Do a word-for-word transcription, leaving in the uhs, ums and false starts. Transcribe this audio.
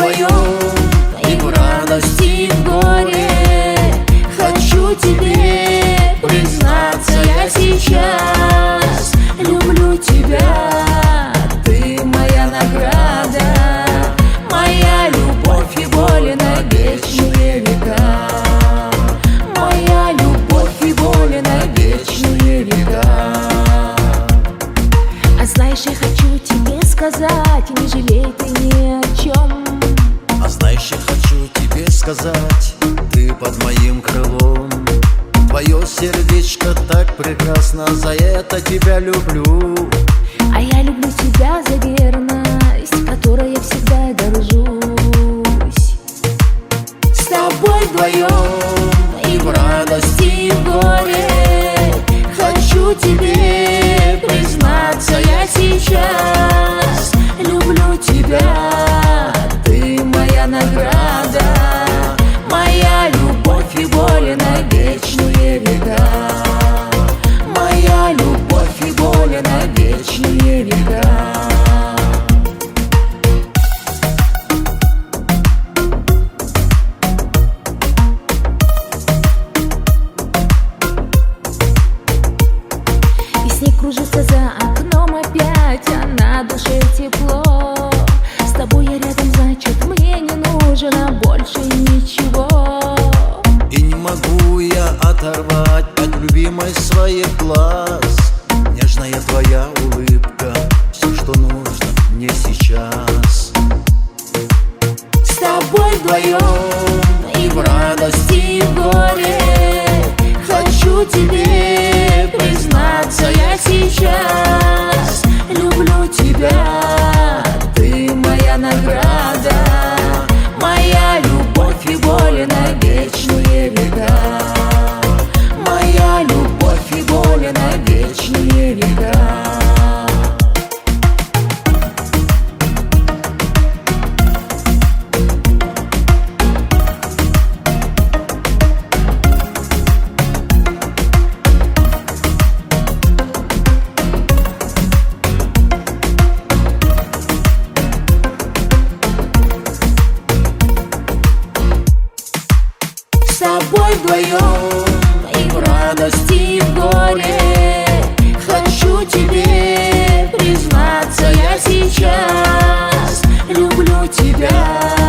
вдвоем и в радости, и в горе. Хочу тебе признаться, я сейчас люблю тебя. Ты моя награда, моя любовь и боль на вечные века. Моя любовь и боль на вечные века. А знаешь, я хочу тебе сказать, не жалей ты ни о чем. А знаешь, я хочу тебе сказать, ты под моим крылом. Твое сердечко так прекрасно, за это тебя люблю. А я люблю тебя за верность, которой я всегда горжусь. С тобой вдвоем и в радости, и в горе. Хочу тебе признаться, я сейчас люблю тебя. Ты моя награда, моя любовь и боль на вечные века. Моя любовь и боль на вечные века. И снег кружится за окном опять, а на душе тепло. С тобой я рядом, значит, мне не нужно больше ничего. И не могу я оторвать от любимой своих глаз. Нежная твоя улыбка, все, что нужно мне сейчас. С тобой вдвоем и в радости, и в горе. Хочу тебе признаться, я сейчас люблю тебя. Ты моя награда, моя любовь и боль на вечные века. Моя любовь и боль на вечные века. С тобой вдвоем и в радости, и в горе. Хочу тебе признаться, я сейчас люблю тебя.